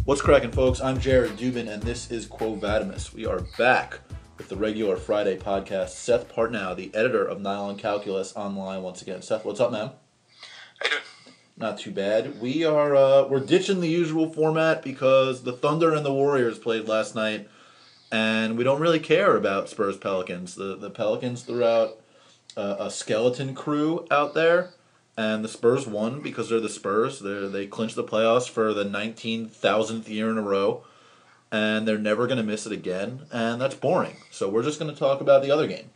What's cracking, folks? I'm Jared Dubin, and this is Quo Vadimus. We are back with the regular Friday podcast. Seth Partnow, the editor of Nylon Calculus, online once again. Seth, what's up, man? How you doing? Not too bad. We're ditching the usual format because the Thunder and the Warriors played last night, and we don't really care about Spurs Pelicans. The Pelicans threw out a skeleton crew out there. And the Spurs won because they're the Spurs. They clinched the playoffs for the 19,000th year in a row. And they're never going to miss it again. And that's boring. So we're just going to talk about the other game.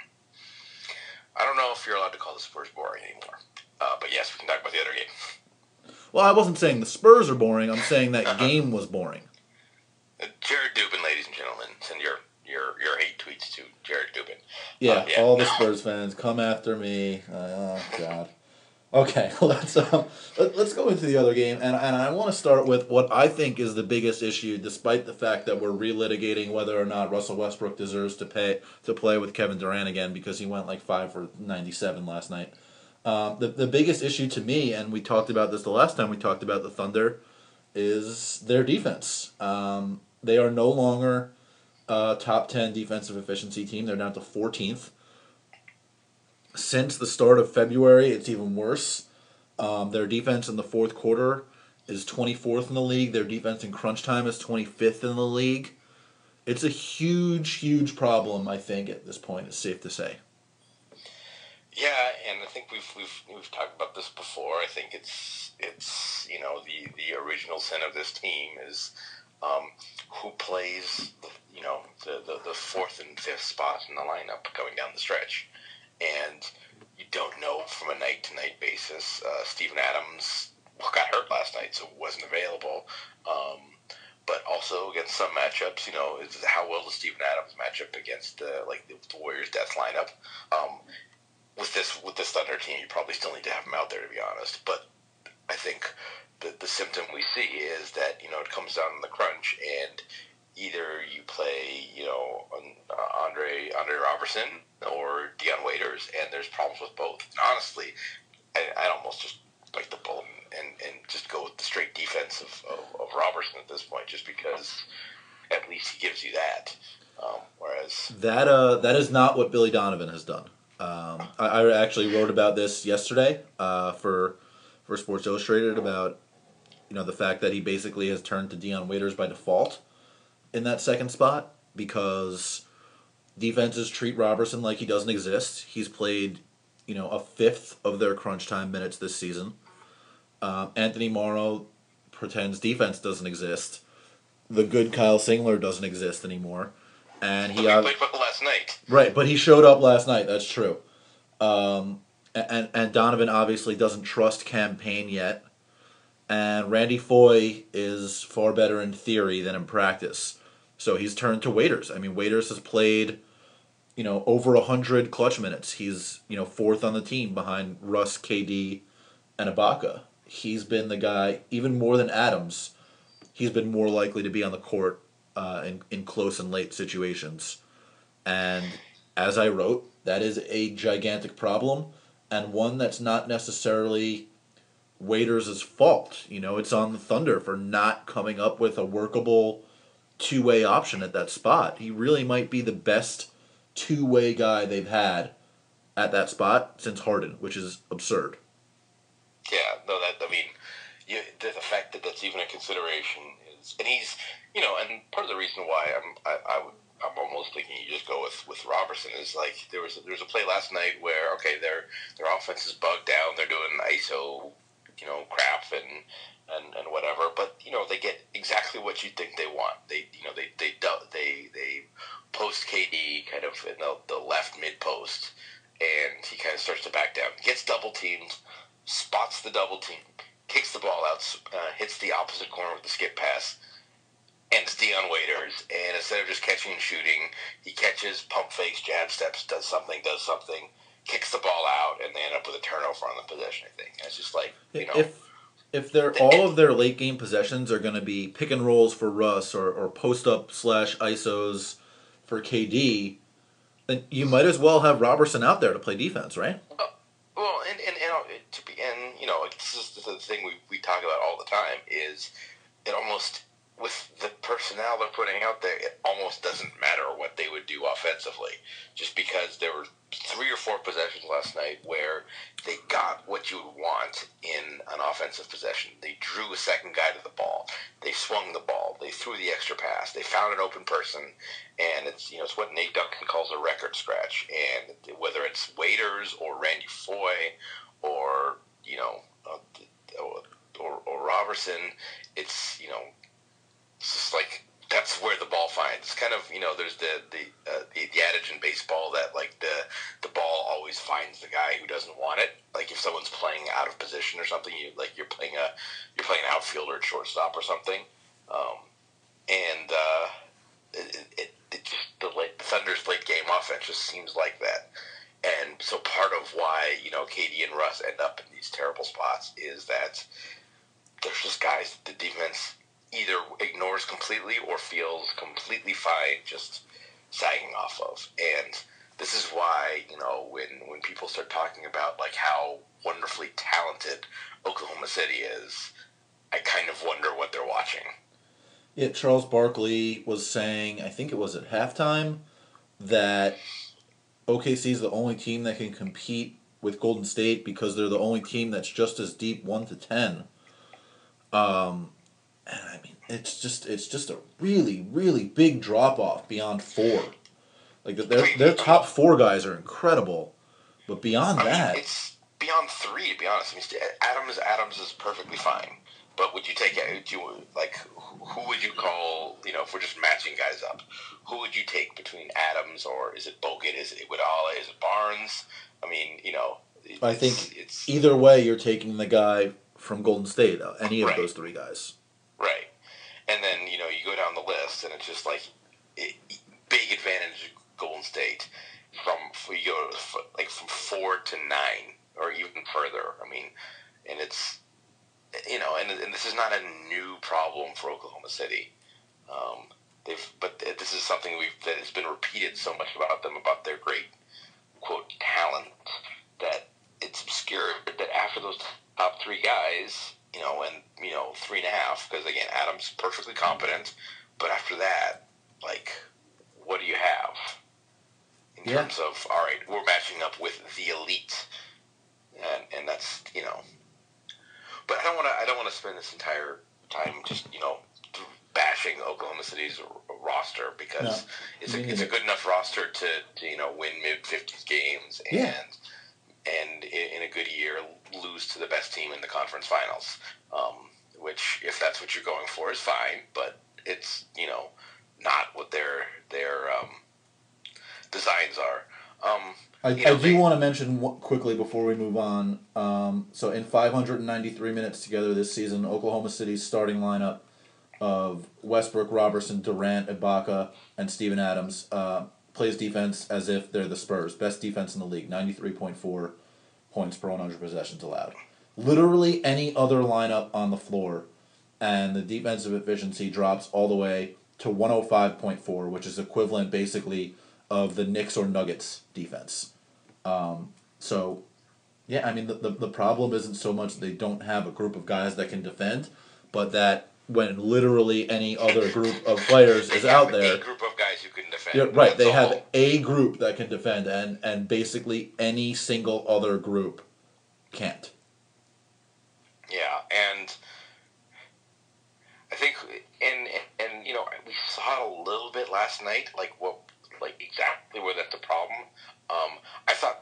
I don't know if you're allowed to call the Spurs boring anymore. But yes, we can talk about the other game. Well, I wasn't saying the Spurs are boring. I'm saying that game was boring. Jared Dubin, ladies and gentlemen. Send your hate tweets to Jared Dubin. Yeah, all the Spurs fans, come after me. Oh, God. Okay, let's go into the other game, and I want to start with what I think is the biggest issue, despite the fact that we're relitigating whether or not Russell Westbrook deserves to play with Kevin Durant again because he went like 5 for 97 last night. The biggest issue to me, and we talked about this the last time we talked about the Thunder, is their defense. They are no longer a top 10 defensive efficiency team. They're down to 14th. Since the start of February, it's even worse. Their defense in the fourth quarter is 24th in the league. Their defense in crunch time is 25th in the league. It's a huge, huge problem, I think, at this point. It's safe to say. Yeah, and I think we've talked about this before. I think it's the original sin of this team is who plays the fourth and fifth spot in the lineup going down the stretch. And you don't know from a night-to-night basis. Steven Adams got hurt last night, so wasn't available. But also against some matchups, is how well does Steven Adams match up against the Warriors' death lineup? With this Thunder team, you probably still need to have him out there, to be honest. But I think the symptom we see is that it comes down to the crunch, and either you play Andre Robertson or Dion Waiters, and there's problems with both. And honestly, I'd almost just bite the bullet and just go with the straight defense of Robertson at this point, just because at least he gives you that. Whereas that is not what Billy Donovan has done. I actually wrote about this yesterday for Sports Illustrated about the fact that he basically has turned to Dion Waiters by default in that second spot because defenses treat Robertson like he doesn't exist. He's played, a fifth of their crunch time minutes this season. Anthony Morrow pretends defense doesn't exist. The good Kyle Singler doesn't exist anymore. And he played well last night. Right, but he showed up last night. That's true. And Donovan obviously doesn't trust Cam Payne yet. And Randy Foye is far better in theory than in practice. So he's turned to Waiters. I mean, Waiters has played, over 100 clutch minutes. He's, fourth on the team behind Russ, KD, and Ibaka. He's been the guy, even more than Adams, he's been more likely to be on the court in close and late situations. And as I wrote, that is a gigantic problem and one that's not necessarily Waiters' fault. It's on the Thunder for not coming up with a workable two-way option at that spot. He really might be the best two-way guy they've had at that spot since Harden, which is absurd. Yeah, no, the fact that that's even a consideration is, and he's, and part of the reason why I'm almost thinking you just go with Robertson is like there was a play last night where their offense is bugged down, they're doing ISO, crap and whatever, but they get exactly what you think they want. They post KD kind of in the left mid post, and he kind of starts to back down, gets double teamed, spots the double team, kicks the ball out, hits the opposite corner with the skip pass, and it's Dion Waiters. And instead of just catching and shooting, he catches, pump fakes, jab steps, does something, kicks the ball out, and they end up with a turnover on the possession, I think. And it's just like, If all of their late game possessions are going to be pick and rolls for Russ or post up / ISOs for KD, then you might as well have Robertson out there to play defense, right? Well, and this is the thing we talk about all the time is it almost with the personnel they're putting out there, it almost doesn't matter what they would do offensively, just because there were 3 or 4 possessions last night where they got what you would want in an offensive possession. They drew a second guy to the ball. They swung the ball. They threw the extra pass. They found an open person, and it's what Nate Duncan calls a record scratch. And whether it's Waiters or Randy Foye or or Robertson, it's it's just like that's where the ball finds. It's kind of there's the adage in baseball that like the ball always finds the guy who doesn't want it. Like if someone's playing out of position or something, you're playing an outfielder at shortstop or something, and it just the Thunder's late game offense just seems like that. And so part of why Katie and Russ end up in these terrible spots is that there's just guys the defense either ignores completely or feels completely fine just sagging off of. And this is why, when people start talking about like how wonderfully talented Oklahoma City is, I kind of wonder what they're watching. Yeah, Charles Barkley was saying, I think it was at halftime, that OKC is the only team that can compete with Golden State because they're the only team that's just as deep 1 to 10. And I mean, it's just a really really big drop off beyond 4. Like their top 4 guys are incredible, but beyond that, it's beyond 3 to be honest. I mean, Adams is perfectly fine, but would you take it? Who would you call? If we're just matching guys up, who would you take between Adams or is it Bogut? Is it Iguodala? Is it Barnes? I mean, I think it's either way you're taking the guy from Golden State, any of right. those 3 guys. Right. And then, you go down the list, and it's just like, big advantage of Golden State you go from 4 to 9, or even further. I mean, and it's, and this is not a new problem for Oklahoma City. But this is something that has been repeated so much about them, about their great, quote, talent, that it's obscured that after those top 3 guys, and 3.5, because again, Adams perfectly competent, but after that, like, what do you have in terms of, all right, we're matching up with the elite, and that's but I don't want to spend this entire time just bashing Oklahoma City's roster, because it's a good enough roster to win mid-50s games and in a good year lose to the best team in the conference finals, which if that's what you're going for is fine, but it's not what their designs are. I do want to mention quickly before we move on. So in 593 minutes together this season, Oklahoma City's starting lineup of Westbrook, Robertson, Durant, Ibaka, and Steven Adams plays defense as if they're the Spurs. Best defense in the league, 93.4 points per 100 possessions allowed. Literally any other lineup on the floor, and the defensive efficiency drops all the way to 105.4, which is equivalent basically of the Knicks or Nuggets defense. So, yeah, I mean, the problem isn't so much they don't have a group of guys that can defend, but that when literally any other group of players is out there, a group of guys who can defend. Yeah, right, they have a group that can defend, and basically any single other group can't. Yeah, and I think, and we saw it a little bit last night, like exactly where that's a problem. I thought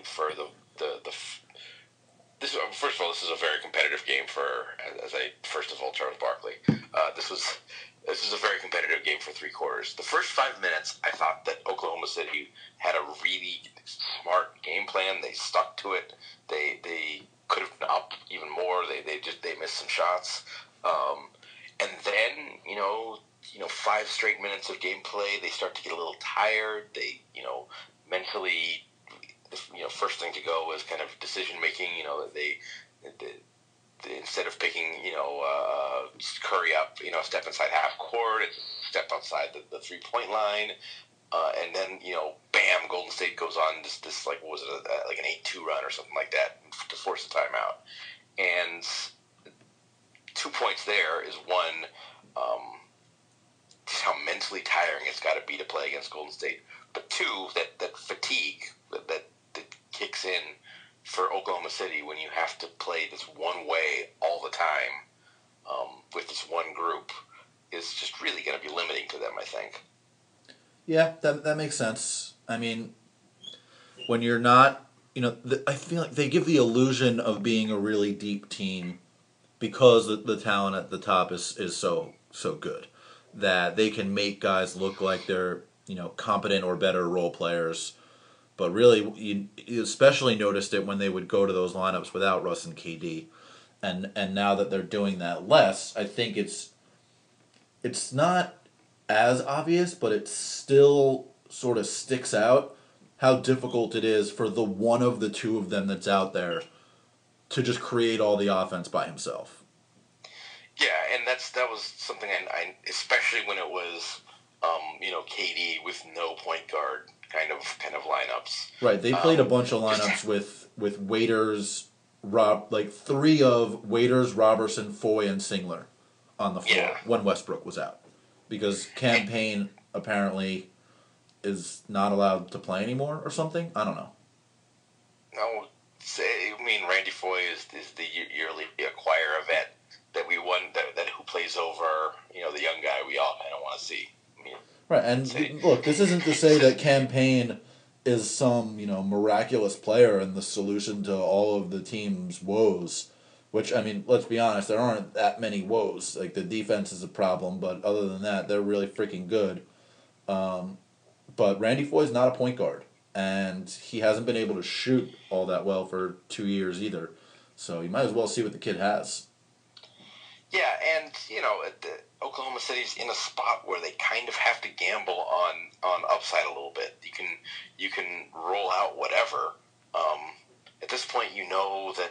first of all, this is a very competitive game first of all, Charles Barkley. This was a very competitive game for 3 quarters. The first 5 minutes, I thought that Oklahoma City had a really smart game plan. They stuck to it. They could have been up even more. They missed some shots. And then, 5 straight minutes of gameplay, they start to get a little tired. They, mentally, first thing to go was kind of decision making. They instead of picking, Curry up, step inside half court, it's a step outside the 3-point line. And then, bam, Golden State goes on this like, what was it, like an 8-2 run or something like that to force a timeout. And 2 points there is one, it's got to be to play against Golden State. But two, that fatigue that kicks in for Oklahoma City when you have to play this one way all the time with this one group is just really going to be limiting to them, I think. Yeah, that makes sense. I mean, when you're not, I feel like they give the illusion of being a really deep team because the talent at the top is so good that they can make guys look like they're competent or better role players. But really, you especially noticed it when they would go to those lineups without Russ and KD, and now that they're doing that less, I think it's not as obvious, but it still sort of sticks out how difficult it is for the one of the two of them that's out there to just create all the offense by himself. Yeah, and that was something I especially when it was KD with no point guard kind of lineups. Right, they played a bunch of lineups with Waiters, three of Waiters, Robertson, Foy, and Singler on the floor when Westbrook was out, because Cam Payne apparently is not allowed to play anymore or something. I don't know. No, Randy Foy is the yearly acquire vet that we won that who plays over the young guy we all kind of want to see. Right, and look, this isn't to say that Cam Payne is some miraculous player and the solution to all of the team's woes. Which, I mean, let's be honest, there aren't that many woes. Like, the defense is a problem, but other than that, they're really freaking good. But Randy Foy's not a point guard, and he hasn't been able to shoot all that well for 2 years either. So you might as well see what the kid has. Yeah, and Oklahoma City's in a spot where they kind of have to gamble on upside a little bit. You can roll out whatever. At this point, you know that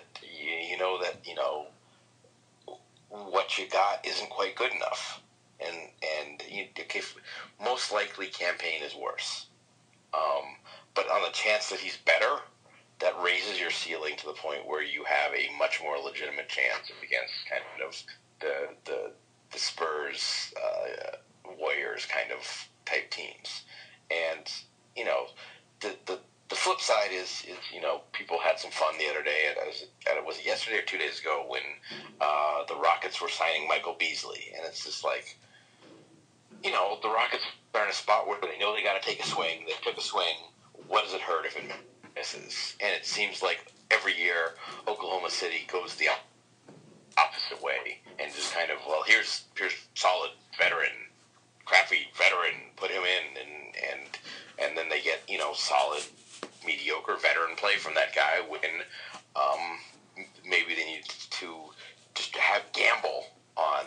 what you got isn't quite good enough, and most likely Cam Payne is worse. But on the chance that he's better, that raises your ceiling to the point where you have a much more legitimate chance against kind of the Spurs, Warriors kind of type teams. And the flip side is people had some fun the other day. Was it yesterday or 2 days ago when the Rockets were signing Michael Beasley, and it's just like the Rockets are in a spot where they know they got to take a swing. They took a swing. What does it hurt if it misses? And it seems like every year Oklahoma City goes the opposite way and just kind of, well, here's solid veteran, crappy veteran, put him in, and then they get solid, mediocre veteran play from that guy when maybe they need to just have gamble on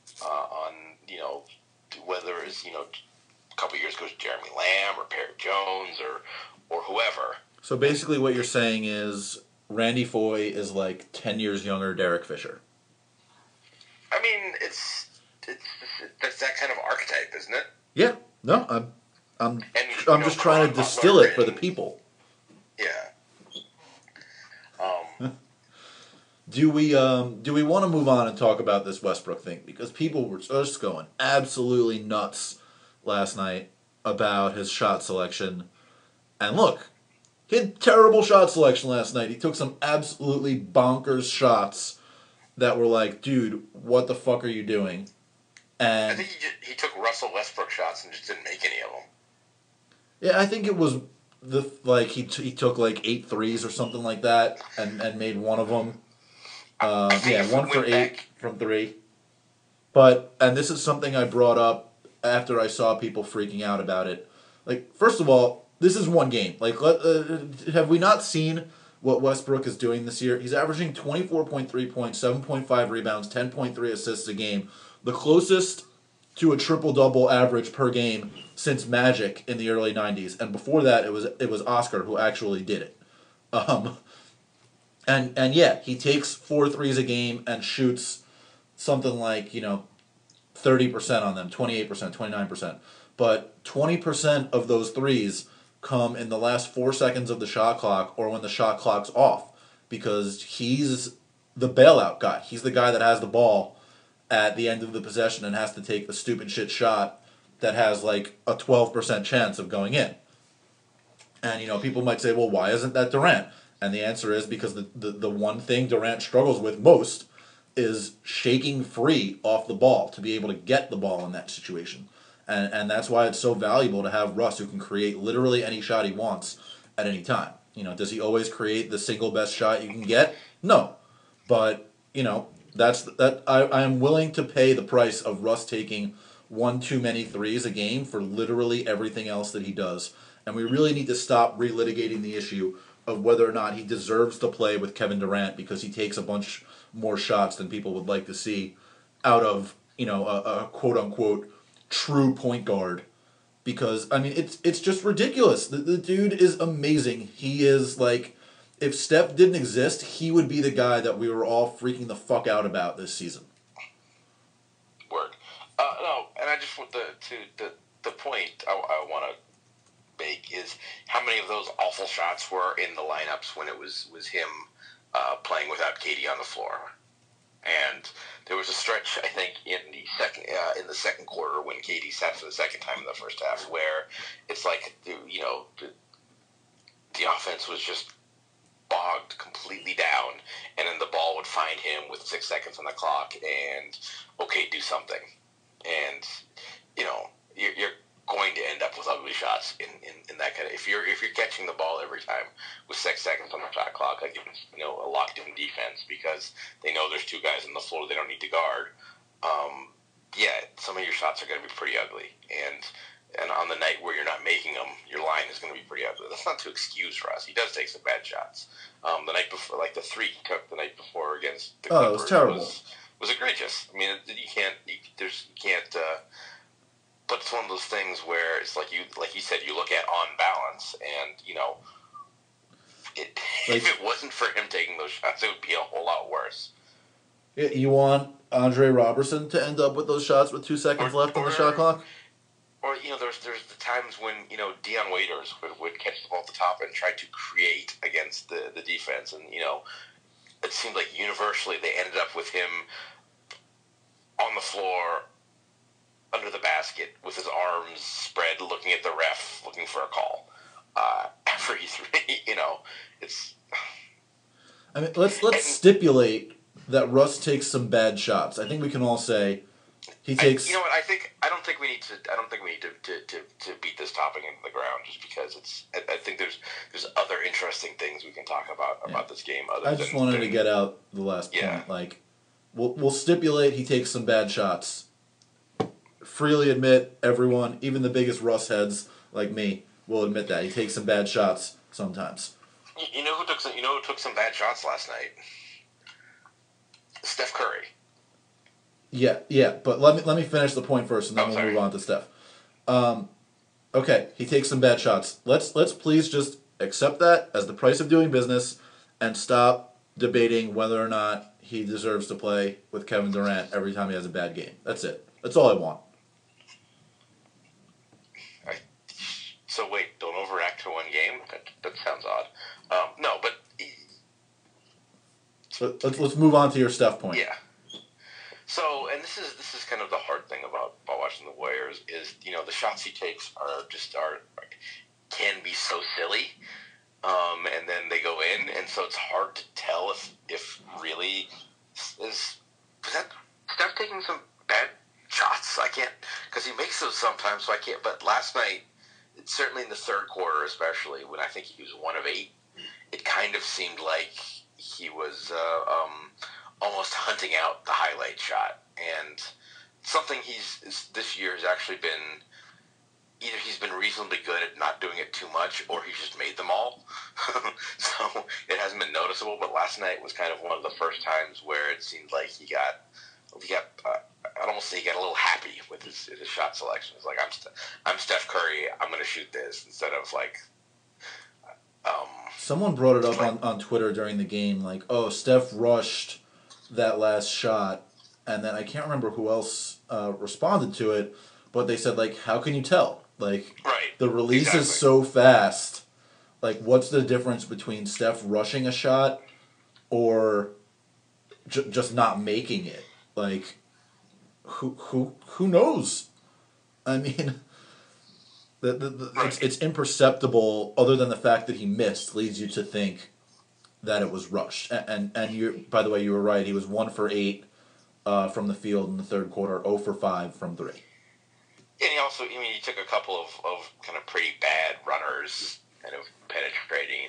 whether it's a couple of years ago Jeremy Lamb or Perry Jones or whoever. So basically what you're saying is Randy Foy is like 10 years younger Derek Fisher. I mean, it's that kind of archetype, isn't it? Yeah. No, I'm just trying to distill it for the people. Yeah. Do we want to move on and talk about this Westbrook thing, because people were just going absolutely nuts last night about his shot selection. And look, he had terrible shot selection last night. He took some absolutely bonkers shots that were like, dude, what the fuck are you doing? And I think he took Russell Westbrook shots and just didn't make any of them. Yeah, I think it was he took like 8 threes or something like that, and made one of them. 1 for 8 from 3. And this is something I brought up after I saw people freaking out about it. Like, first of all, this is one game. Like, have we not seen what Westbrook is doing this year? He's averaging 24.3 points, 7.5 rebounds, 10.3 assists a game. The closest to a triple-double average per game since Magic in the early 90s. And before that, it was Oscar who actually did it. And yeah, he takes 4 threes a game and shoots something like, 30% on them, 28%, 29%. But 20% of those threes come in the last 4 seconds of the shot clock or when the shot clock's off, because he's the bailout guy. He's the guy that has the ball at the end of the possession and has to take the stupid shit shot that has like a 12% chance of going in. And people might say, well, why isn't that Durant? And the answer is because the one thing Durant struggles with most is shaking free off the ball to be able to get the ball in that situation. And that's why it's so valuable to have Russ, who can create literally any shot he wants at any time. Does he always create the single best shot you can get? No. But, I am willing to pay the price of Russ taking one too many threes a game for literally everything else that he does. And we really need to stop relitigating the issue of whether or not he deserves to play with Kevin Durant because he takes a bunch more shots than people would like to see out of, a quote unquote true point guard. Because it's just ridiculous. The dude is amazing. He is like, if Steph didn't exist, he would be the guy that we were all freaking the fuck out about this season. Word. No, and I just want the point I want to make is how many of those awful shots were in the lineups when it was him playing without KD on the floor. And there was a stretch, I think, in the second quarter when KD sat for the second time in the first half, where it's like the offense was just bogged completely down, and then the ball would find him with 6 seconds on the clock, and okay, do something, and you're going to end up with ugly shots in that kind of if you're catching the ball every time with 6 seconds on the shot clock against a locked in defense because they know there's two guys on the floor they don't need to guard. Some of your shots are going to be pretty ugly, and on the night where you're not making them, your line is going to be pretty ugly. That's not to excuse Russ. He does take some bad shots. The night before, like the three he took the night before against the Clippers, it was terrible. Was egregious. I mean, you can't. But it's one of those things where it's like you said, you look at on balance, and if it wasn't for him taking those shots, it would be a whole lot worse. You want Andre Robertson to end up with those shots with 2 seconds left on the shot clock? Or there's the times when Dion Waiters would catch the ball at the top and try to create against the defense, and it seemed like universally they ended up with him on the floor under the basket with his arms spread, looking at the ref, looking for a call. After he's, it's. I mean, let's stipulate that Russ takes some bad shots. I think we can all say he takes. You know what? I don't think we need to beat this topic into the ground just because it's. I think there's other interesting things we can talk about this game. I just wanted to get out the last point. Yeah. Like, we'll stipulate he takes some bad shots. Freely admit, everyone, even the biggest Russ heads like me, will admit that he takes some bad shots sometimes. You know who took some bad shots last night? Steph Curry. Yeah, but let me finish the point first, and then we'll move on to Steph. Okay, he takes some bad shots. Let's please just accept that as the price of doing business, and stop debating whether or not he deserves to play with Kevin Durant every time he has a bad game. That's it. That's all I want. So wait, don't overact to one game? That sounds odd. No, but... Let's move on to your Steph point. Yeah. So, and this is kind of the hard thing about watching the Warriors is, the shots he takes can be so silly, and then they go in, and so it's hard to tell if really is that Steph taking some bad shots. I can't, because he makes those sometimes, so I can't. But last night, certainly in the third quarter, especially when I think he was 1 of 8, it kind of seemed like he was almost hunting out the highlight shot, and something this year has actually been either he's been reasonably good at not doing it too much, or he's just made them all. So it hasn't been noticeable. But last night was kind of one of the first times where it seemed like he got. I'd almost say he got a little happy with his shot selection. It's like I'm Steph Curry. I'm going to shoot this instead of like. Someone brought it up on Twitter during the game, like, oh, Steph rushed that last shot, and then I can't remember who else responded to it, but they said, like, how can you tell? Like, right. The release is so fast. Like, what's the difference between Steph rushing a shot or just not making it? Like, who knows? I mean, Right. it's imperceptible. Other than the fact that he missed, leads you to think that it was rushed. And you, by the way, you were right. He was 1 for 8 from the field in the third quarter, 0 for 5 from three. And he also, I mean, he took a couple of kind of pretty bad runners, kind of penetrating.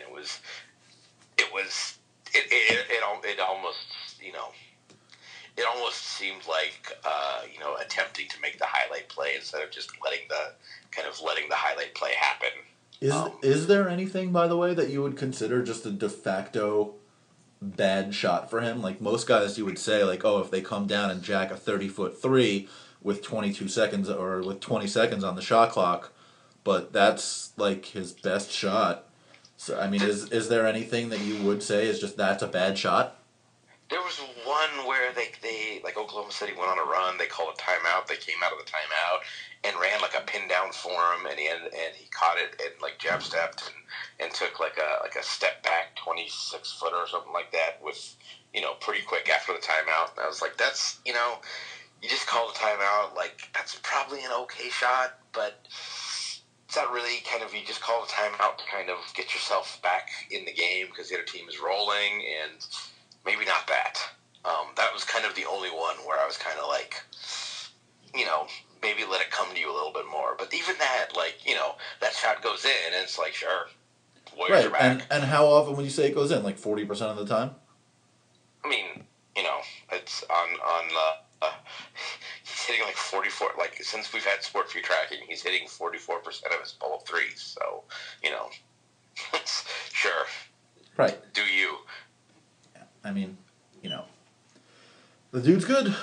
It almost, you know, it almost seemed like, attempting to make the highlight play instead of just letting the highlight play happen. Is there anything, by the way, that you would consider just a de facto bad shot for him? Like most guys, you would say, like, oh, if they come down and jack a 30-foot three with 22 seconds or with 20 seconds on the shot clock, but that's like his best shot. So I mean, is there anything that you would say is just that's a bad shot? There was one where they like Oklahoma City went on a run. They called a timeout. They came out of the timeout and ran like a pin down for him, and he caught it and like jab stepped and took like a step back 26-footer or something like that with pretty quick after the timeout. And I was like, that's you just called a timeout. Like that's probably an okay shot, but it's not really kind of, you just call a timeout to kind of get yourself back in the game because the other team is rolling, and maybe not that. That was kind of the only one where I was kind of like, maybe let it come to you a little bit more. But even that, like, that shot goes in, and it's like, sure, Warriors are Right, back. and how often would you say it goes in? Like 40% of the time. I mean, it's on he's hitting like 44. Like since we've had Sport Free tracking, he's hitting 44% of his pull-up threes. So, you know, sure, Right. do you? I mean, you know, the dude's good.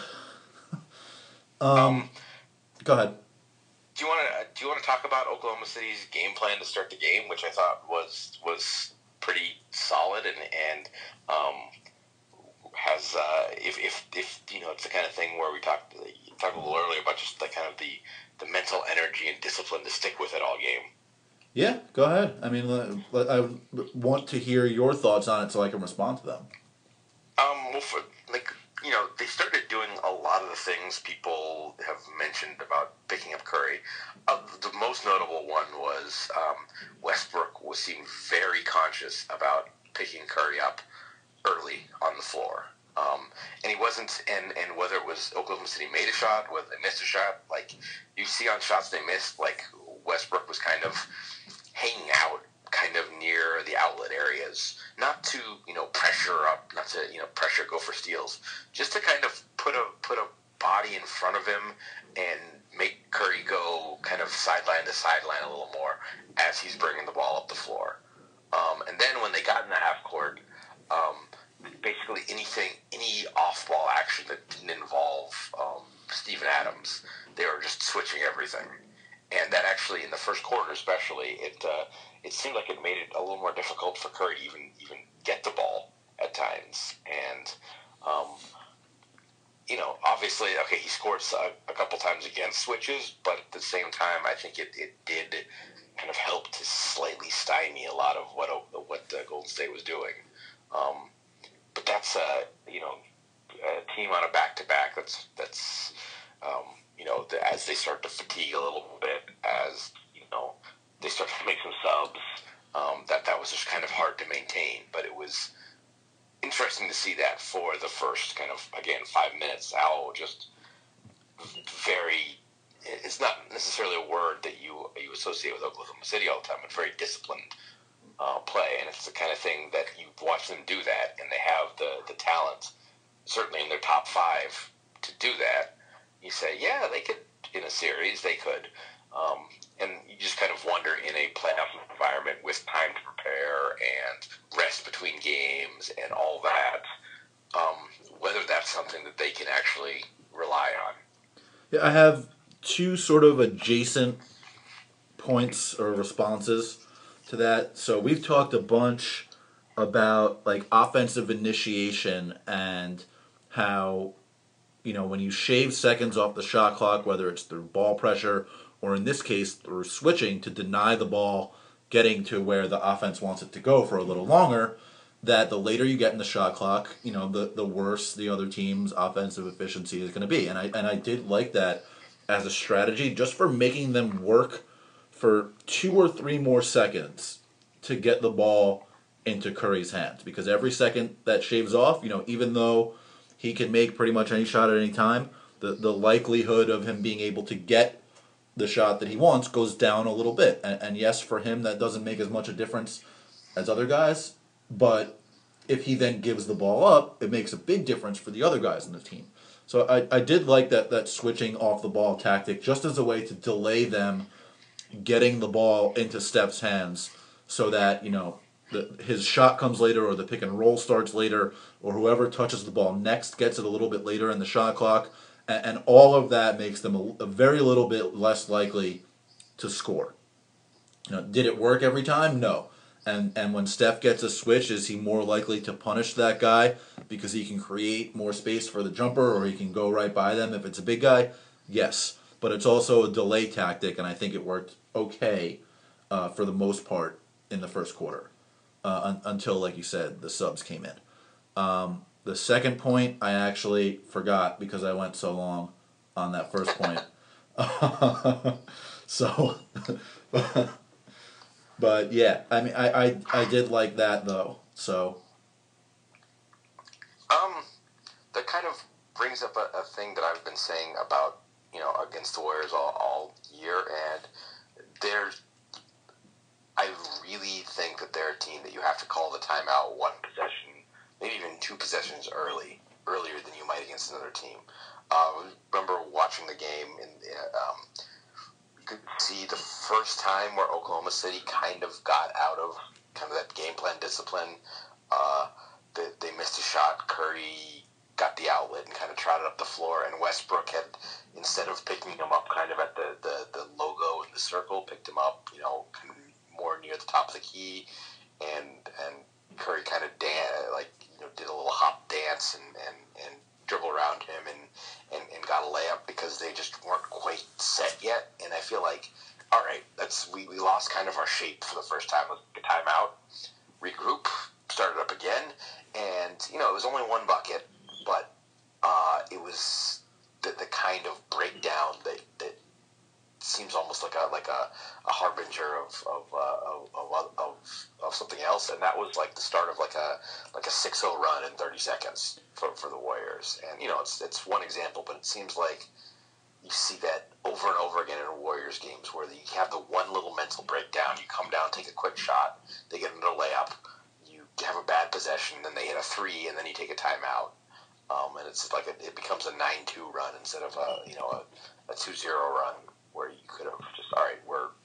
Um, Go ahead. do you want to talk about Oklahoma City's game plan to start the game, which I thought was pretty solid and has if it's the kind of thing where you talked a little earlier about just the kind of the mental energy and discipline to stick with it all game. Yeah, go ahead. I mean, I want to hear your thoughts on it so I can respond to them. Well, they started doing a lot of the things people have mentioned about picking up Curry. The most notable one was Westbrook seemed very conscious about picking Curry up early on the floor. And he wasn't, and whether it was Oklahoma City made a shot, whether they missed a shot, like you see on shots they missed, like Westbrook was kind of hanging out kind of near the outlet areas, not to pressure up, not to pressure go for steals, just to kind of put a body in front of him and make Curry go kind of sideline to sideline a little more as he's bringing the ball up the floor. And then when they got in the half court, basically any off ball action that didn't involve Steven Adams, they were just switching everything. And that actually, in the first quarter especially, it seemed like it made it a little more difficult for Curry to even get the ball at times. And, obviously, okay, he scored a couple times against switches, but at the same time, I think it did kind of help to slightly stymie a lot of what Golden State was doing. But that's, a team on a back-to-back that's as they start to fatigue a little bit, as they start to make some subs, that was just kind of hard to maintain. But it was interesting to see that for the first kind of, again, 5 minutes. Al just very. It's not necessarily a word that you associate with Oklahoma City all the time, but very disciplined play, and it's the kind of thing that you watch them do that, and they have the talent, certainly in their top 5, to do that. You say, yeah, they could, in a series, they could. And you just kind of wonder in a playoff environment with time to prepare and rest between games and all that, whether that's something that they can actually rely on. Yeah, I have two sort of adjacent points or responses to that. So we've talked a bunch about like offensive initiation and how when you shave seconds off the shot clock, whether it's through ball pressure or in this case through switching to deny the ball getting to where the offense wants it to go for a little longer, that the later you get in the shot clock, the worse the other team's offensive efficiency is going to be. And I did like that as a strategy, just for making them work for 2 or 3 more seconds to get the ball into Curry's hands. Because every second that shaves off, even though he can make pretty much any shot at any time, the likelihood of him being able to get the shot that he wants goes down a little bit. And yes, for him, that doesn't make as much a difference as other guys, but if he then gives the ball up, it makes a big difference for the other guys in the team. So I did like that switching off the ball tactic just as a way to delay them getting the ball into Steph's hands so that, his shot comes later or the pick and roll starts later or whoever touches the ball next gets it a little bit later in the shot clock. And all of that makes them a very little bit less likely to score. Did it work every time? No. And when Steph gets a switch, is he more likely to punish that guy because he can create more space for the jumper or he can go right by them if it's a big guy? Yes. But it's also a delay tactic, and I think it worked okay for the most part in the first quarter until, like you said, the subs came in. The second point I actually forgot because I went so long on that first point. So, but yeah, I mean, I did like that though. So that kind of brings up a thing that I've been saying about against the Warriors all year, and there's I really think that they're a team that you have to call the timeout one possession, maybe even 2 possessions earlier than you might against another team. Remember watching the game, and you could see the first time where Oklahoma City kind of got out of kind of that game plan discipline. They missed a shot. Curry got the outlet and kind of trotted up the floor, and Westbrook had, instead of picking him up kind of at the logo in the circle, picked him up, kind of more near the top of the key, and Curry kind of did a little hop dance and dribble around him and got a layup because they just weren't quite set yet. And I feel like, all right, we lost kind of our shape for the first time. Let's take a timeout, regroup, start it up again, and it was only 1 bucket, but it was the kind of breakdown that seems almost like a harbinger of something else, and that was like the start of like a 6-0 run in 30 seconds for the Warriors. And it's one example, but it seems like you see that over and over again in Warriors games where you have the one little mental breakdown. You come down, take a quick shot, they get another layup, you have a bad possession, then they hit a 3, and then you take a timeout. And it's like it becomes a 9-2 run instead of a 2-0 run where you could have just, all right,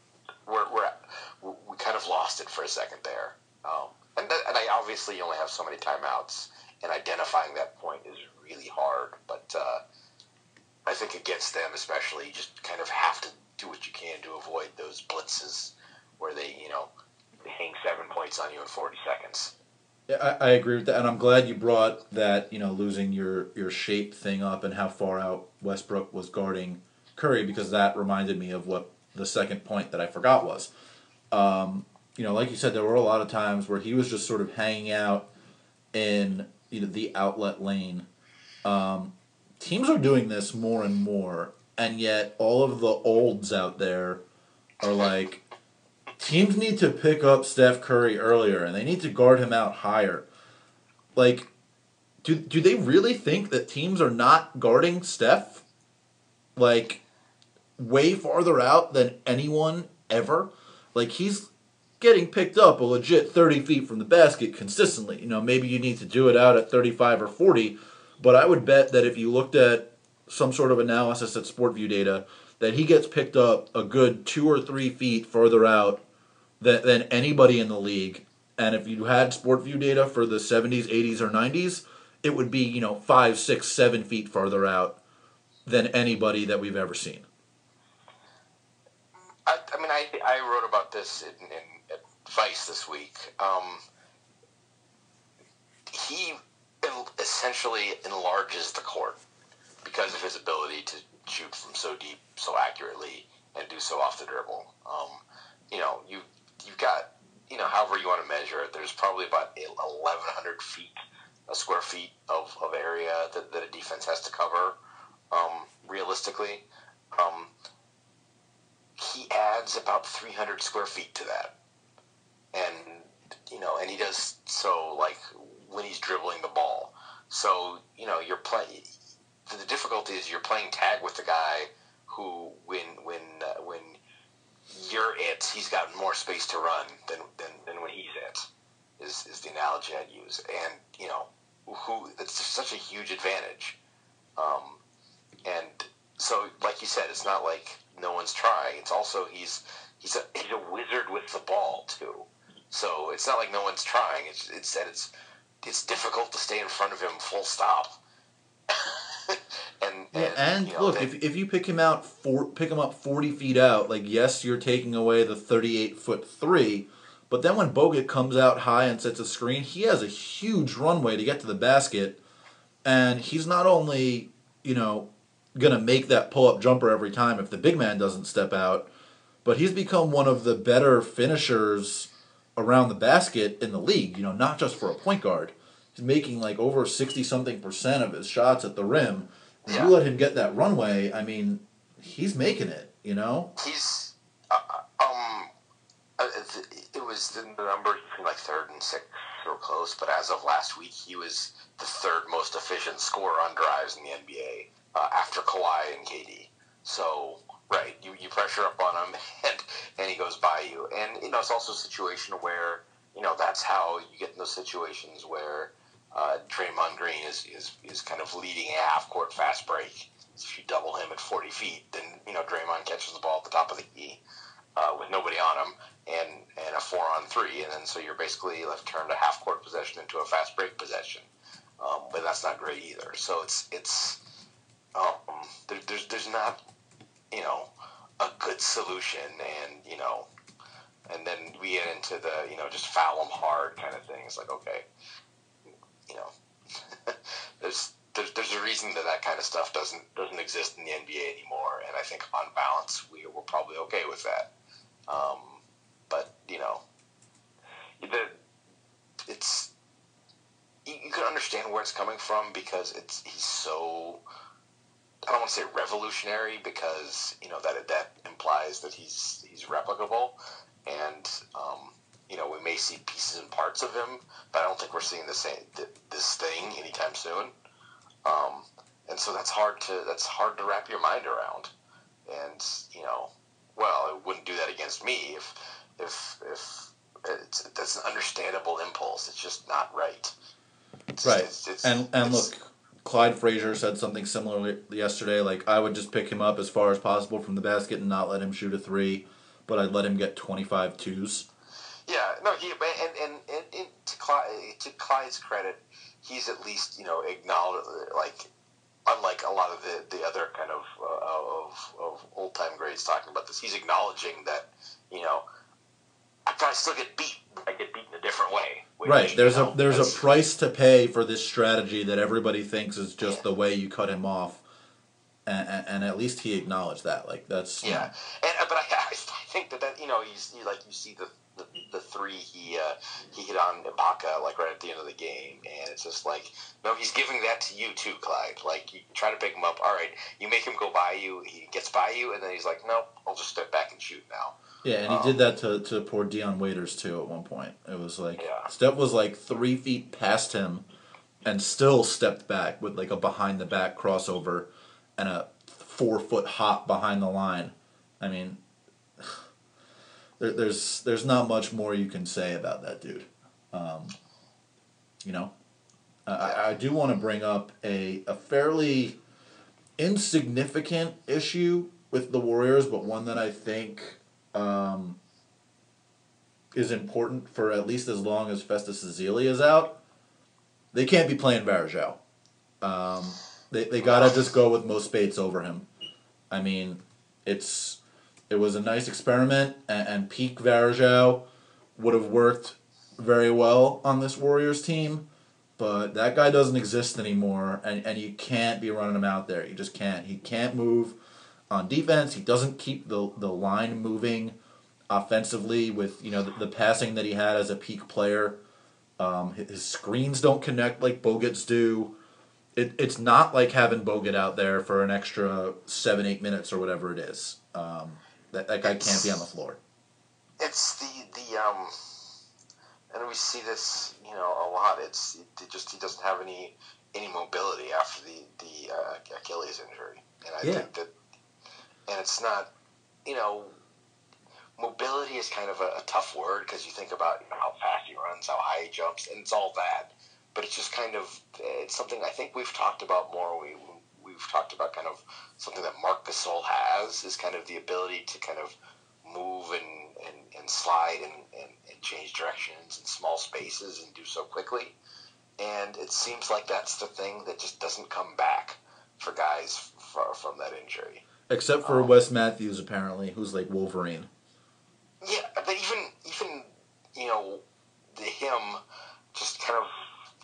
we kind of lost it for a second there. And I obviously only have so many timeouts, and identifying that point is really hard. But I think against them especially, you just kind of have to do what you can to avoid those blitzes where they hang 7 points on you in 40 seconds. yeah, I agree with that, and I'm glad you brought that losing your shape thing up and how far out Westbrook was guarding Curry, because that reminded me of what the second point that I forgot was. Like you said, there were a lot of times where he was just sort of hanging out in the outlet lane. Teams are doing this more and more, and yet all of the olds out there are like, teams need to pick up Steph Curry earlier, and they need to guard him out higher. Like, do they really think that teams are not guarding Steph? Like, way farther out than anyone ever? Like, he's getting picked up a legit 30 feet from the basket consistently. Maybe you need to do it out at 35 or 40, but I would bet that if you looked at some sort of analysis at SportView data, that he gets picked up a good 2 or 3 feet further out than anybody in the league. And if you had SportView data for the 70s, 80s, or 90s, it would be 5, 6, 7 feet farther out than anybody that we've ever seen. I wrote about this in Vice this week. He essentially enlarges the court because of his ability to shoot from so deep, so accurately, and do so off the dribble. You've got, however you want to measure it, there's probably about 1,100 square feet of area that a defense has to cover, realistically. um, he adds about 300 square feet to that, and and he does so like when he's dribbling the ball. So you're playing. The difficulty is you're playing tag with the guy who, when you're it, he's got more space to run than when he's it. Is the analogy I'd use, and who it's such a huge advantage. And so, like you said, it's not like no one's trying. It's also he's a wizard with the ball too. So it's not like no one's trying. It's that it's difficult to stay in front of him full stop. And look, if you pick him up 40 feet out, like yes, you're taking away the 38-foot three, but then when Bogut comes out high and sets a screen, he has a huge runway to get to the basket, and he's not only gonna make that pull up jumper every time if the big man doesn't step out, but he's become one of the better finishers around the basket in the league. Not just for a point guard. He's making like over 60-something% of his shots at the rim. If you let him get that runway, I mean, he's making it. He's it was the number between like third and sixth or close, but as of last week, he was the third most efficient scorer on drives in the NBA after Kawhi and KD. So right, you pressure up on him, and he goes by you, and it's also a situation where that's how you get in those situations where Draymond Green is kind of leading a half court fast break. So if you double him at 40 feet, then Draymond catches the ball at the top of the key with nobody on him, and a 4-on-3, and then so you're basically left turned a half court possession into a fast break possession. But that's not great either. So it's there's not a good solution, and then we get into the just foul him hard kind of thing. It's like, okay, there's a reason that kind of stuff doesn't exist in the NBA anymore, and I think on balance we're probably okay with that. But it's you can understand where it's coming from because he's so, I don't want to say revolutionary because that implies that he's replicable, and we may see pieces and parts of him, but I don't think we're seeing this thing anytime soon. And so that's hard to wrap your mind around, and well, it wouldn't do that against me if that's an understandable impulse. It's just not right. Right. And look, Clyde Frazier said something similar yesterday. Like, I would just pick him up as far as possible from the basket and not let him shoot a three, but I'd let him get 25 twos. Yeah, no, and to Clyde's credit, he's at least acknowledged, like, unlike a lot of the other kind of old time greats talking about this, he's acknowledging that I probably still get beat. I get beaten a different way. Right. There's a price to pay for this strategy that everybody thinks is just the way you cut him off, and at least he acknowledged that. Like, that's but I think that you see the three he hit on Ibaka like right at the end of the game, and it's just like, no, he's giving that to you too, Clyde. Like, you try to pick him up, all right, you make him go by you, he gets by you, and then he's like, nope, I'll just step back and shoot now. Yeah, and he did that to poor Dion Waiters too at one point. It was like Steph was like 3 feet past him, and still stepped back with like a behind the back crossover, and a 4-foot hop behind the line. I mean, there's not much more you can say about that dude. I do want to bring up a fairly insignificant issue with the Warriors, but one that I think is important for at least as long as Festus Ezeli is out. They can't be playing Varejao. They gotta just go with Mo Spates over him. I mean, it was a nice experiment, and peak Varejao would have worked very well on this Warriors team, but that guy doesn't exist anymore, and you can't be running him out there. You just can't. He can't move on defense. He doesn't keep the line moving offensively with the passing that he had as a peak player. His screens don't connect like Bogut's do. it's not like having Bogut out there for an extra 7-8 minutes or whatever it is. That guy can't be on the floor. It's the and we see this, a lot. He doesn't have any mobility after the Achilles injury, and I Yeah. think that, and it's not, you know, mobility is kind of a tough word because you think about how fast he runs, how high he jumps, and it's all that. But it's just kind of it's something I think we've talked about more. We've talked about kind of something that Marc Gasol has is kind of the ability to kind of move and slide and change directions in small spaces and do so quickly. And it seems like that's the thing that just doesn't come back for guys from that injury. Except for Wes Matthews, apparently, who's like Wolverine. Yeah, but even him just kind of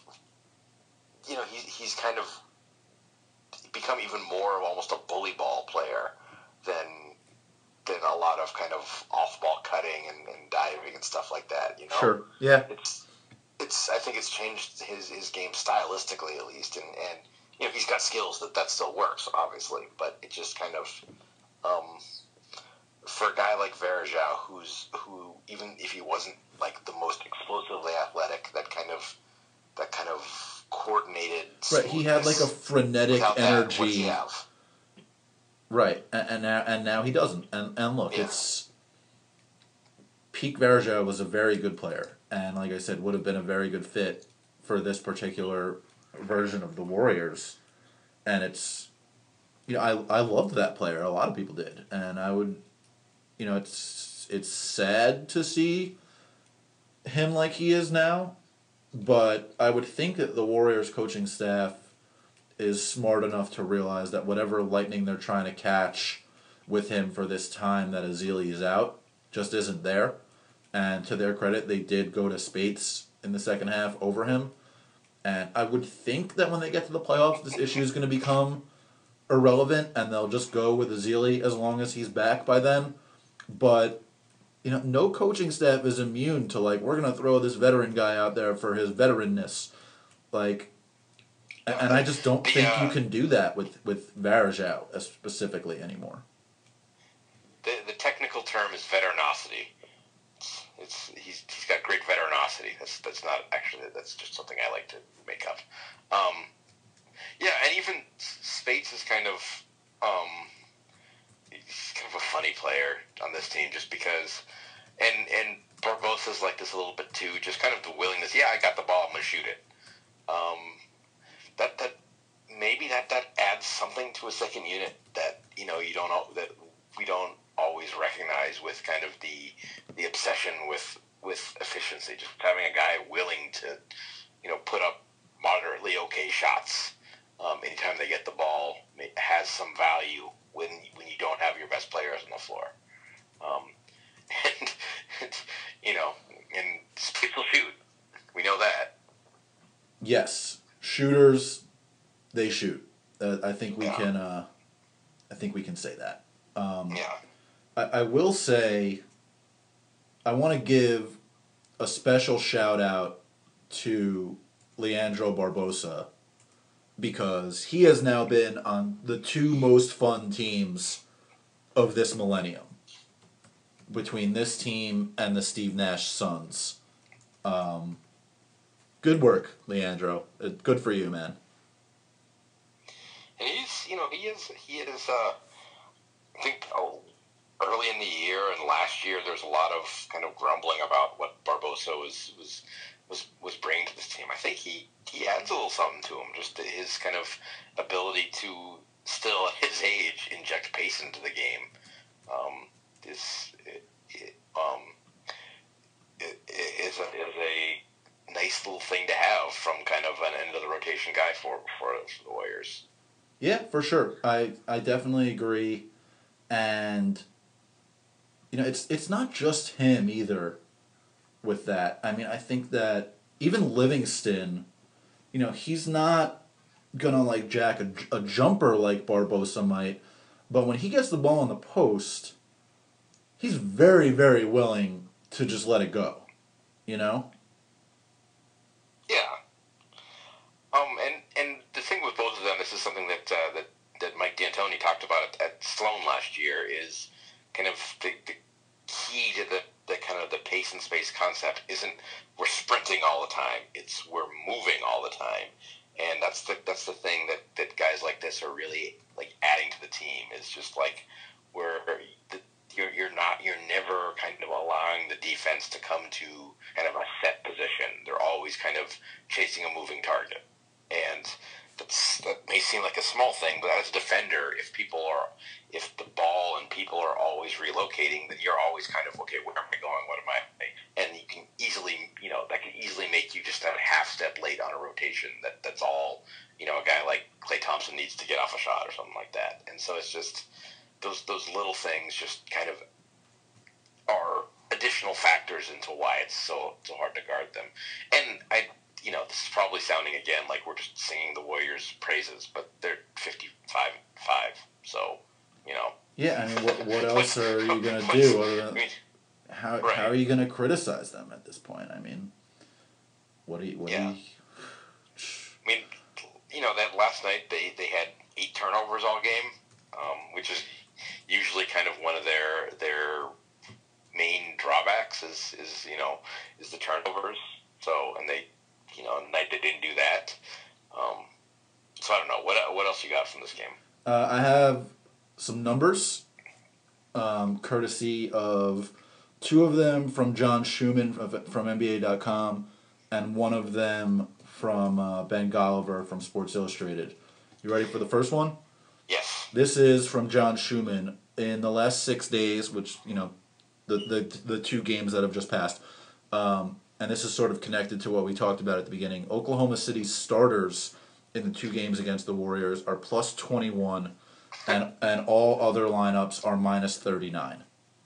he's kind of become even more of almost a bully ball player than a lot of kind of off ball cutting and diving and stuff like that. Sure. Yeah. It's I think it's changed his game stylistically at least, and he's got skills that still works obviously, but it just kind of for a guy like Varejao, who even if he wasn't like the most explosively athletic, that kind of coordinated. Right, he had like a frenetic energy. What does he have? Right, and now he doesn't. And look, Yeah. it's peak Varejao was a very good player, and like I said, would have been a very good fit for this particular version of the Warriors. And it's, I loved that player. A lot of people did, and I would, it's sad to see him like he is now, but I would think that the Warriors coaching staff is smart enough to realize that whatever lightning they're trying to catch with him for this time that Ezeli is out just isn't there. And to their credit, they did go to Spates in the second half over him. And I would think that when they get to the playoffs, this issue is going to become irrelevant, and they'll just go with Ezeli as long as he's back by then. But no coaching staff is immune to we're going to throw this veteran guy out there for his veteranness. And I just don't think you can do that with Varejao specifically anymore. The technical term is veteranosity. He's got great veteranosity. That's not actually, that's just something I like to make up. And even Spates is kind of he's kind of a funny player on this team just because, and Barbosa's like this a little bit too, just kind of the willingness. Yeah, I got the ball, I'm gonna shoot it. That maybe that adds something to a second unit that you don't know, that we don't always recognize with kind of the obsession with efficiency. Just having a guy willing to put up moderately okay shots anytime they get the ball has some value when you don't have your best players on the floor. And Spates will shoot. We know that. Yes, shooters, they shoot. I think we can. I think we can say that. I will say, I want to give a special shout out to Leandro Barbosa because he has now been on the two most fun teams of this millennium between this team and the Steve Nash Suns. Good work, Leandro. Good for you, man. And he is. I think early in the year and last year, there's a lot of kind of grumbling about what Barbosa was bringing to this team. I think he adds a little something to him, just his kind of ability to still at his age inject pace into the game. Is a nice little thing to have from kind of an end of the rotation guy for the Warriors. Yeah, for sure. I definitely agree. And it's not just him either with that. I mean, I think that even Livingston, he's not gonna jack a jumper like Barbosa might, but when he gets the ball in the post, he's very, very willing to just let it go. Yeah. And the thing with both D'Antoni talked about it at Sloan last year, is kind of the key to the kind of the pace and space concept isn't we're sprinting all the time. It's we're moving all the time. And that's the thing that guys like this are really like adding to the team, is just like you're never kind of allowing the defense to come to kind of a set position. They're always kind of chasing a moving target. And that may seem like a small thing, but as a defender, if the ball and people are always relocating, then you're always kind of, okay, where am I going? What am I? And you can easily, that can easily make you just a half step late on a rotation. That's all, a guy like Klay Thompson needs to get off a shot or something like that. And so it's just those little things just kind of are additional factors into why it's so hard to guard them. And this is probably sounding again like we're just singing the Warriors' praises, but they're 55-5, so Yeah, I mean, what else are you gonna do? Other than, how are you gonna criticize them at this point? I mean, what do you? I mean, that last night they had 8 turnovers all game, which is usually kind of one of their main drawbacks is the turnovers. So, and they, tonight they didn't do that. So I don't know what else you got from this game. I have some numbers, courtesy of 2 of them from John Schumann from NBA.com, and 1 of them from Ben Golliver from Sports Illustrated. You ready for the first one? Yes. This is from John Schumann. In the last 6 days, which, the 2 games that have just passed, and this is sort of connected to what we talked about at the beginning, Oklahoma City's starters in the 2 games against the Warriors are plus 21, and all other lineups are minus 39.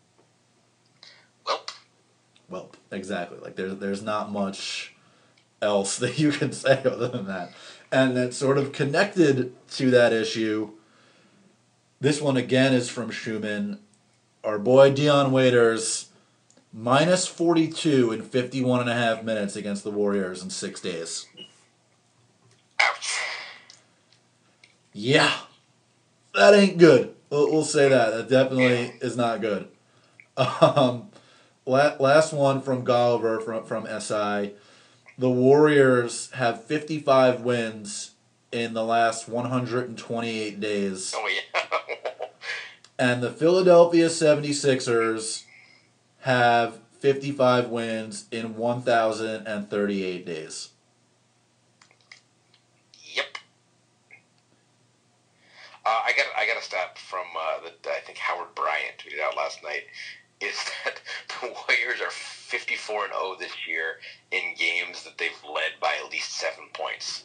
Well, exactly. Like there's not much else that you can say other than that. And that's sort of connected to that issue. This one again is from Schumann. Our boy Dion Waiters, minus 42 in 51.5 minutes against the Warriors in 6 days. Ouch. Yeah. That ain't good. We'll say that. That definitely is not good. Last one from Golliver from SI. The Warriors have 55 wins in the last 128 days. Oh, yeah. And the Philadelphia 76ers have 55 wins in 1,038 days. Yep. I got a stat from that I think Howard Bryant tweeted out last night, is that the Warriors are 54-0 this year in games that they've led by at least 7 points.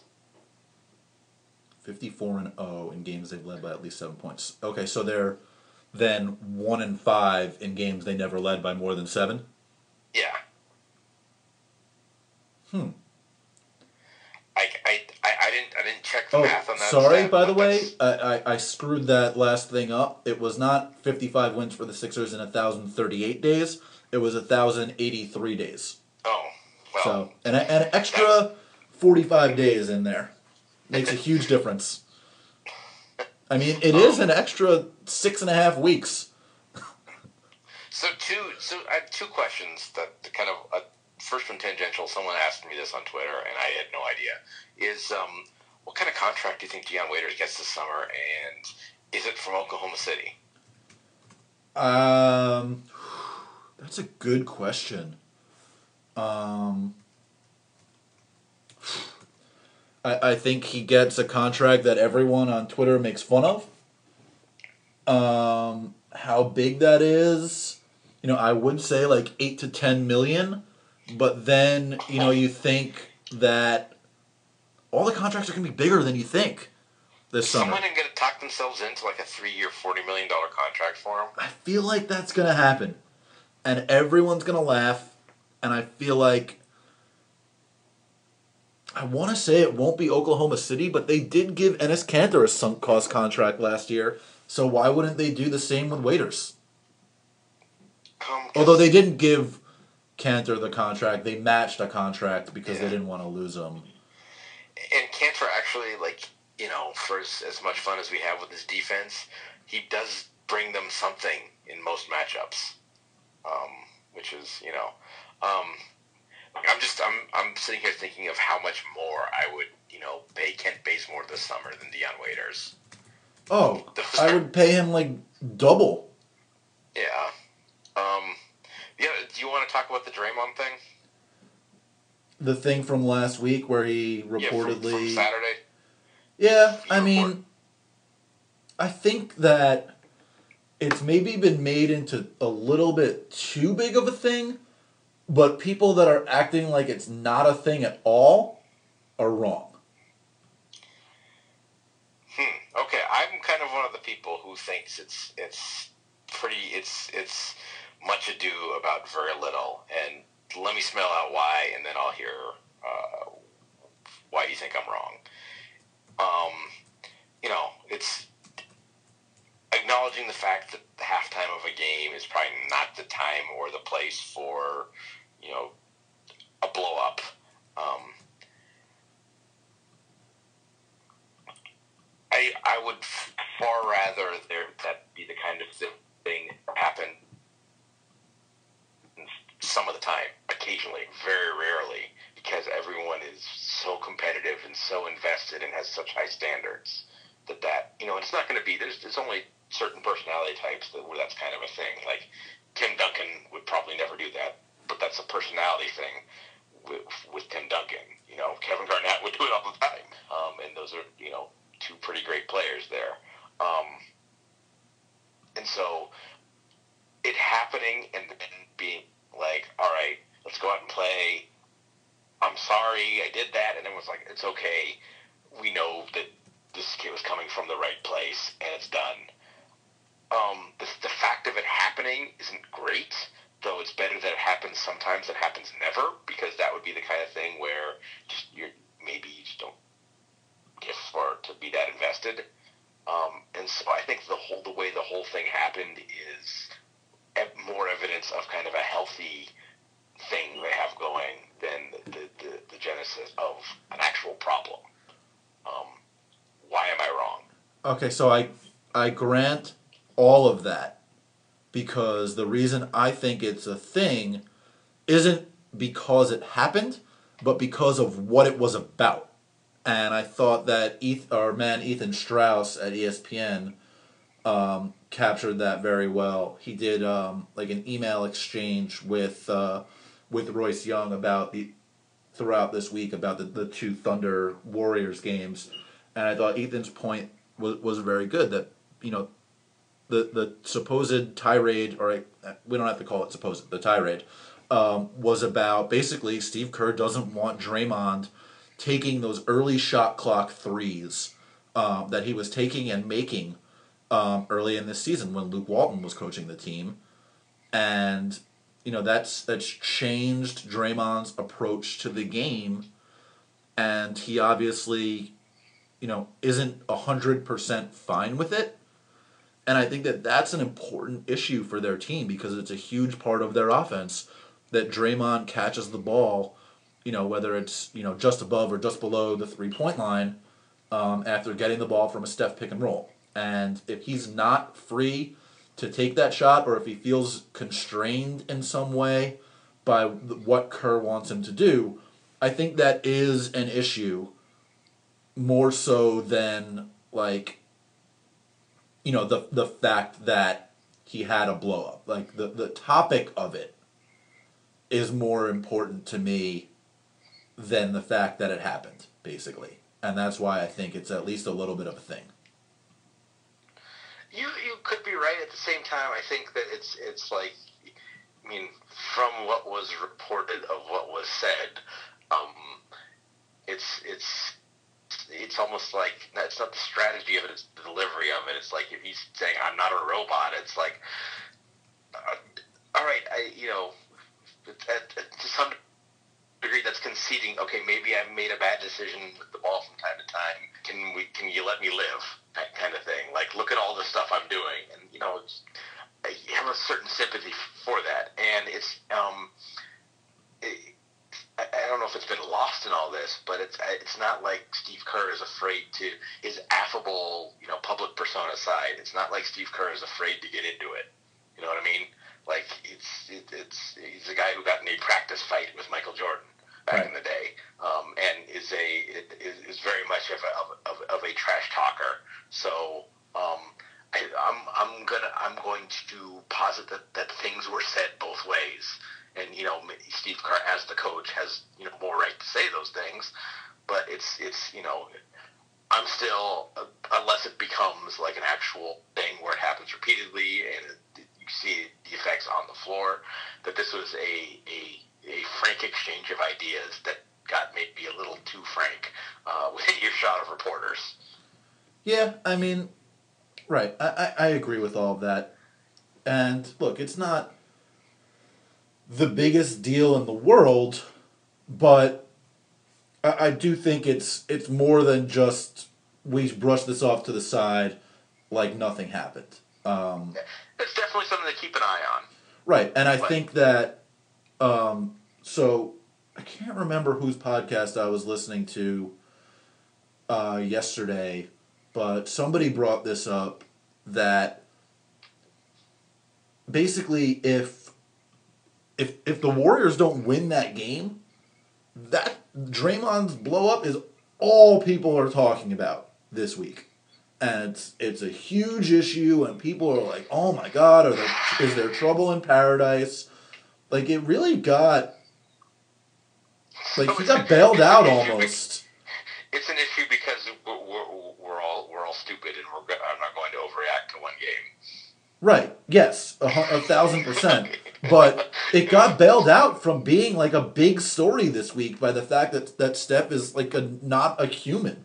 54-0 in games they've led by at least 7 points. Okay, so they're then 1-5 in games they never led by more than 7? Yeah. I didn't check the math on that. Sorry, by the way, I screwed that last thing up. It was not 55 wins for the Sixers in 1,038 days. It was 1,083 days. Oh, well. So an extra 45 days in there makes a huge difference. I mean, it is an extra 6.5 weeks. So I have 2 questions that kind of first one tangential. Someone asked me this on Twitter, and I had no idea. Is what kind of contract do you think Dion Waiters gets this summer, and is it from Oklahoma City? That's a good question. I think he gets a contract that everyone on Twitter makes fun of. How big that is, I would say like 8 to 10 million, but then, you think that all the contracts are going to be bigger than you think this summer. Someone going to talk themselves into like a 3-year, $40 million contract for him? I feel like that's going to happen. And everyone's going to laugh. And I feel like, I want to say it won't be Oklahoma City, but they did give Enes Kanter a sunk cost contract last year. So why wouldn't they do the same with Waiters? Although they didn't give Kanter the contract, they matched a contract because they didn't want to lose him. And Kanter actually, for as much fun as we have with his defense, he does bring them something in most matchups, which is, I'm sitting here thinking of how much more I would, pay Kent Bazemore this summer than Dion Waiters. Oh, I would pay him like double. Yeah. Do you want to talk about the Draymond thing? The thing from last week where he reportedly... from Saturday? Yeah, I think that it's maybe been made into a little bit too big of a thing, but people that are acting like it's not a thing at all are wrong. Okay, I'm kind of one of the people who thinks it's much ado about very little, and let me smell out why, and then I'll hear why you think I'm wrong. It's acknowledging the fact that the halftime of a game is probably not the time or the place for, a blow up. I would far rather that be the kind of thing happen some of the time, occasionally, very rarely, because everyone is so competitive and so invested and has such high standards that it's not going to be, there's only certain personality types where that's kind of a thing. Like Tim Duncan would probably never do that, but that's a personality thing with Tim Duncan. Kevin Garnett would do it all the time, and those are two pretty great players there. And so it happening and then being like, all right, let's go out and play. I'm sorry I did that, and everyone's like, it's okay. We know that this kid was coming from the right place, and it's done. The fact of it happening isn't great, though it's better that it happens sometimes than happens never, because that would be the kind of thing where maybe you just don't get smart to be that invested. And so I think the way the whole thing happened is more evidence of kind of a healthy thing they have going than the genesis of an actual problem. Why am I wrong? Okay, so I grant all of that, because the reason I think it's a thing isn't because it happened, but because of what it was about. And I thought that Ethan Strauss at ESPN captured that very well. He did like an email exchange with Royce Young throughout this week about the two Thunder Warriors games, and I thought Ethan's point was very good, that the supposed tirade, or we don't have to call it supposed, the tirade was about basically Steve Kerr doesn't want Draymond taking those early shot clock threes that he was taking and making early in this season when Luke Walton was coaching the team, and that's changed Draymond's approach to the game, and he obviously isn't 100% fine with it, and I think that that's an important issue for their team, because it's a huge part of their offense that Draymond catches the ball, whether it's just above or just below the 3-point line, after getting the ball from a Steph pick and roll. And if he's not free to take that shot, or if he feels constrained in some way by what Kerr wants him to do, I think that is an issue, more so than the fact that he had a blow up. Like the topic of it is more important to me than the fact that it happened, basically. And that's why I think it's at least a little bit of a thing. You could be right. At the same time, I think that it's like, from what was reported of what was said, it's almost like, it's not the strategy of it, it's the delivery of it. It's like, if he's saying, I'm not a robot, it's like, all right, to some degree that's conceding, okay, maybe I made a bad decision with the ball from time to time. Can you let me live? That kind of thing. Like, look at all the stuff I'm doing. And, you have a certain sympathy for that. And it's, I don't know if it's been lost in all this, this, but it's not like Steve Kerr is afraid to his affable, public persona side. It's not like Steve Kerr is afraid to get into it. You know what I mean? Like he's a guy who got in a practice fight with Michael Jordan back in the day, and is very much of a trash talker. So I'm going to posit that things were said both ways, and Steve Kerr as the coach has more right to say those things, but it's I'm still, unless it becomes like an actual thing where it happens repeatedly and you see the effects on the floor, that this was a frank exchange of ideas that got maybe a little too frank within earshot of reporters. Yeah, I mean, right. I agree with all of that. And look, it's not the biggest deal in the world, but I do think it's more than just we brush this off to the side like nothing happened. It's definitely something to keep an eye on. Right, and I think that, so I can't remember whose podcast I was listening to yesterday, but somebody brought this up that basically if the Warriors don't win that game, that Draymond's blow up is all people are talking about this week. And it's a huge issue, and people are like, "Oh my God, is there trouble in paradise?" Like it really got, like he got bailed out almost. It's an issue because we're all stupid, and I'm not going to overreact to one game. Right. Yes, 1,000%. But it got bailed out from being like a big story this week by the fact that Steph is like not a human.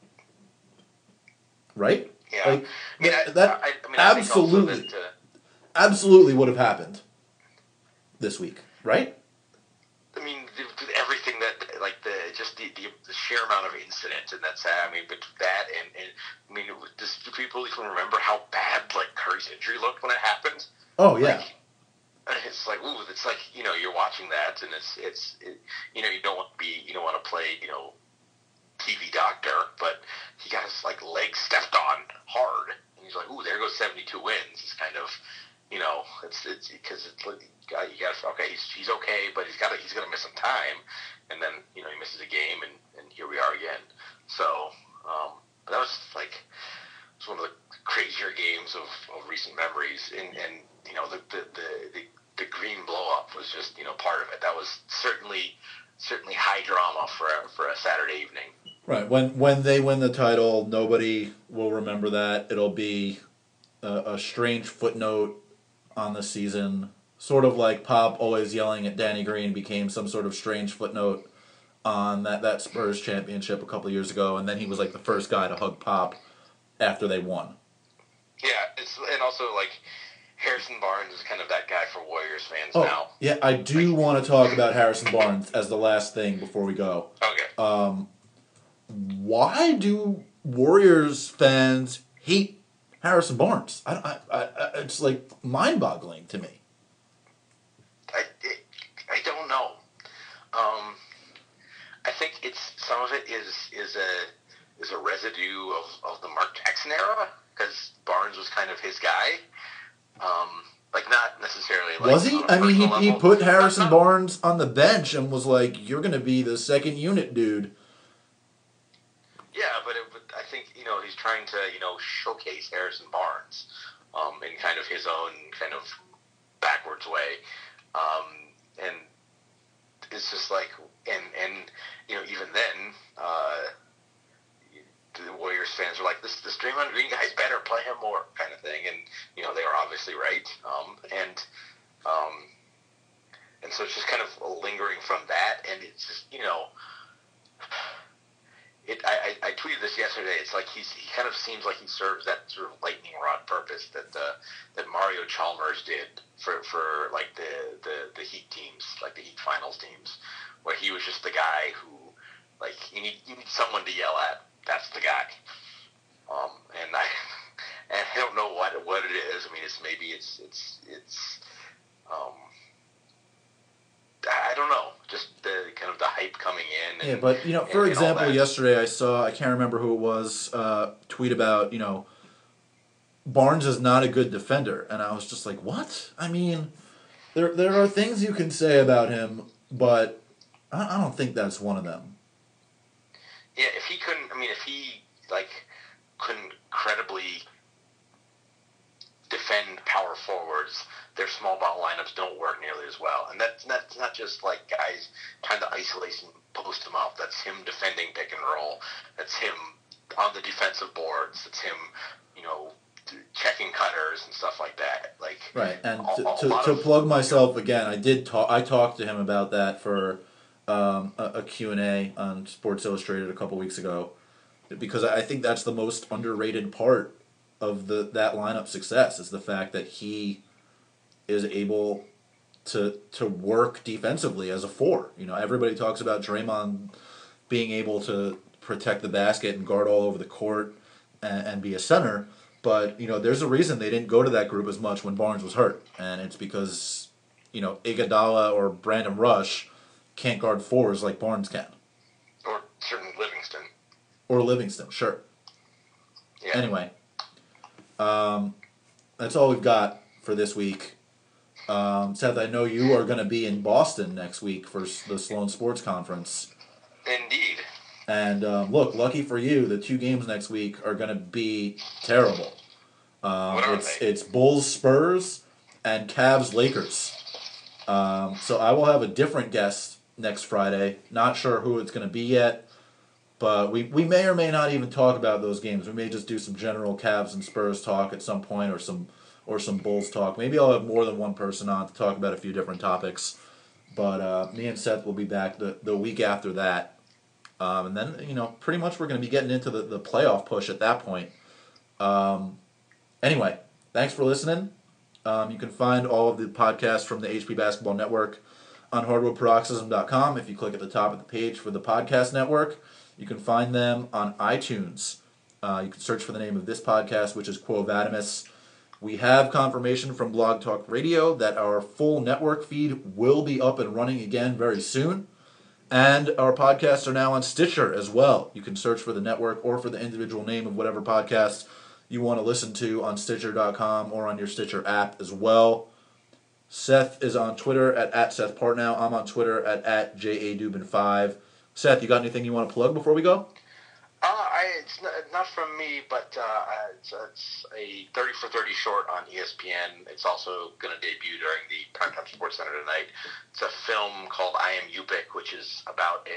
Right? Yeah. Like, I absolutely, absolutely would have happened this week, right? I mean, everything that, like, the sheer amount of incident, and that's, but that, and I mean, do people even remember how bad, like, Curry's injury looked when it happened? Oh, yeah. It's like, ooh, it's like, you're watching that, and you don't want to play, TV doctor, but he got his like legs stepped on hard, and he's like, "Ooh, there goes 72 wins." It's kind of, it's because it's like you got okay, he's okay, but he's gonna miss some time, and then he misses a game, and here we are again. So, but that was like it's one of the crazier games of recent memories, and the Green blow up was just part of it. That was certainly high drama for a Saturday evening. Right. When they win the title, nobody will remember that. It'll be a strange footnote on the season. Sort of like Pop always yelling at Danny Green became some sort of strange footnote on that Spurs championship a couple of years ago, and then he was like the first guy to hug Pop after they won. Yeah, and also like Harrison Barnes is kind of that guy for Warriors fans now. Yeah, I do want to talk about Harrison Barnes as the last thing before we go. Okay. Why do Warriors fans hate Harrison Barnes? I it's like mind-boggling to me. I don't know. I think some of it is a residue of the Mark Jackson era, because Barnes was kind of his guy. Like not necessarily. Like, was he? I mean, he put Harrison Barnes on the bench and was like, "You're going to be the second unit, dude." Yeah, but I think he's trying to showcase Harrison Barnes in kind of his own kind of backwards way, and it's just like and even then the Warriors fans are like, this Draymond Green guy's better, play him more, kind of thing, and they were obviously right, and so it's just kind of lingering from that, and it's just I tweeted this yesterday. It's like he kind of seems like he serves that sort of lightning rod purpose that Mario Chalmers did for like the Heat teams, like the Heat finals teams, where he was just the guy who, like, you need someone to yell at. That's the guy. And I don't know what it is. I mean, it's I don't know. just the kind of the hype coming in. And, yeah, but for and example, yesterday I can't remember who it was, tweet about Barnes is not a good defender, and I was just like, what? I mean, there are things you can say about him, but I don't think that's one of them. Yeah, if he couldn't credibly defend power forwards, their small ball lineups don't work nearly as well. And that's not just like guys trying to isolate and post him up. That's him defending pick and roll. That's him on the defensive boards. It's him, checking cutters and stuff like that. Like, right. And to plug myself again, I talked to him about that for a Q&A on Sports Illustrated a couple weeks ago, because I think that's the most underrated part of that lineup success, is the fact that he is able to work defensively as a four. Everybody talks about Draymond being able to protect the basket and guard all over the court and be a center, but there's a reason they didn't go to that group as much when Barnes was hurt, and it's because Iguodala or Brandon Rush can't guard fours like Barnes can. Or certain Livingston. Or Livingston, sure. Yeah. Anyway, that's all we've got for this week. Seth, I know you are going to be in Boston next week for the Sloan Sports Conference. Indeed. And look, lucky for you, the 2 games next week are going to be terrible. What are they? It's Bulls Spurs and Cavs Lakers. So I will have a different guest next Friday. Not sure who it's going to be yet, but we may or may not even talk about those games. We may just do some general Cavs and Spurs talk at some point, or some Bulls talk. Maybe I'll have more than one person on to talk about a few different topics. But me and Seth will be back the week after that. And then, pretty much we're going to be getting into the playoff push at that point. Anyway, thanks for listening. You can find all of the podcasts from the HP Basketball Network on hardwoodparoxysm.com. If you click at the top of the page for the podcast network, you can find them on iTunes. You can search for the name of this podcast, which is Quo Vadimus. We have confirmation from Blog Talk Radio that our full network feed will be up and running again very soon. And our podcasts are now on Stitcher as well. You can search for the network or for the individual name of whatever podcast you want to listen to on Stitcher.com or on your Stitcher app as well. Seth is on Twitter at Seth Partnow. I'm on Twitter at JADubin5. Seth, you got anything you want to plug before we go? It's not from me, but it's a 30 for 30 short on ESPN. It's also going to debut during the Primetime Sports Center tonight. It's a film called I Am Yupik, which is about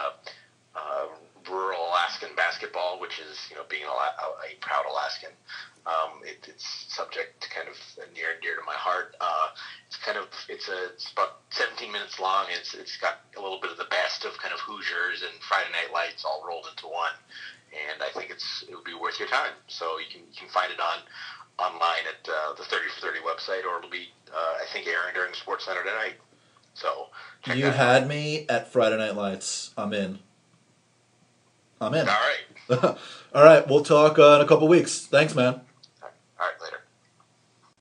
a rural Alaskan basketball, which is being a proud Alaskan. It's subject to kind of near and dear to my heart. It's about 17 minutes long. It's got a little bit of the best of kind of Hoosiers and Friday Night Lights all rolled into one. And I think it would be worth your time. So you can find it online at the 30 for 30 website, or it'll be I think airing during Sports Center tonight. So you had me at Friday Night Lights. I'm in. All right. All right. We'll talk in a couple weeks. Thanks, man.